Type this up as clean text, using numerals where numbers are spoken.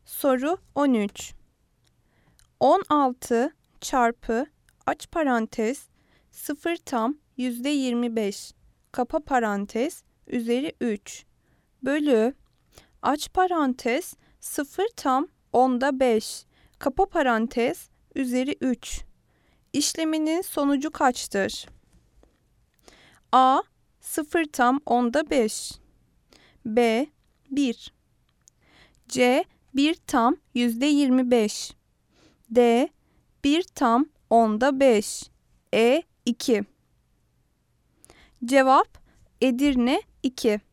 Soru 13. 16 çarpı aç parantez 0 tam %25 kapa parantez üzeri 3 bölü aç parantez 0 tam onda 5 kapa parantez üzeri 3 işleminin sonucu kaçtır? A 0 tam onda 5, B 1, C 1 tam %25, D 1 tam onda 5, E 2. Cevap Edirne 2.